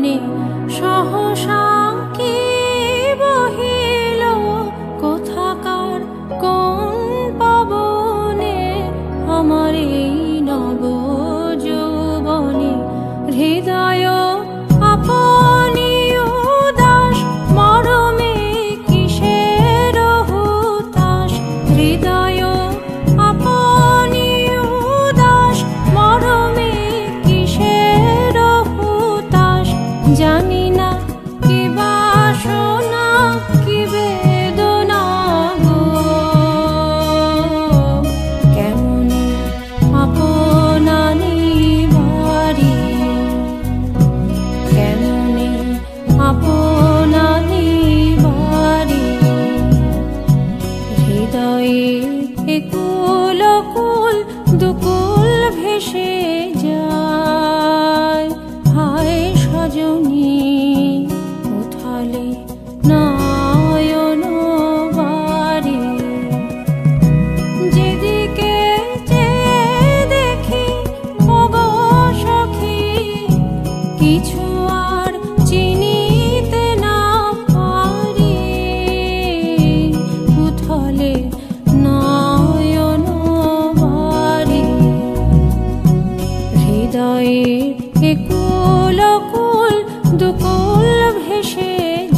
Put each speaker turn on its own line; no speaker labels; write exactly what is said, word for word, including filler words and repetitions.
মনে সহসা কি বহিল কোথাকার কোন পবনে আমার এই নব যৌবনে হৃদয় আপনি উদাস মরমে কিসের হুতাশ হৃদয় আপনি উদাস মরমে কিসের হুতাশ জানি না কি বাসনা কি বেদনা গো কেমনে আপনা নিবারি কেমনে আপনা নিবারি হৃদয়ে একুল কুল দুকুল ভেসে যায় হায় সজনী উথালে নয়ন বাড়ি যেদিকে চেয়ে দেখি ওগো সখী কিছু আর চিনিতে না পারি উথলে নয়ন বাড়ি হৃদয়ে একুল কুল দুকুল ভেসে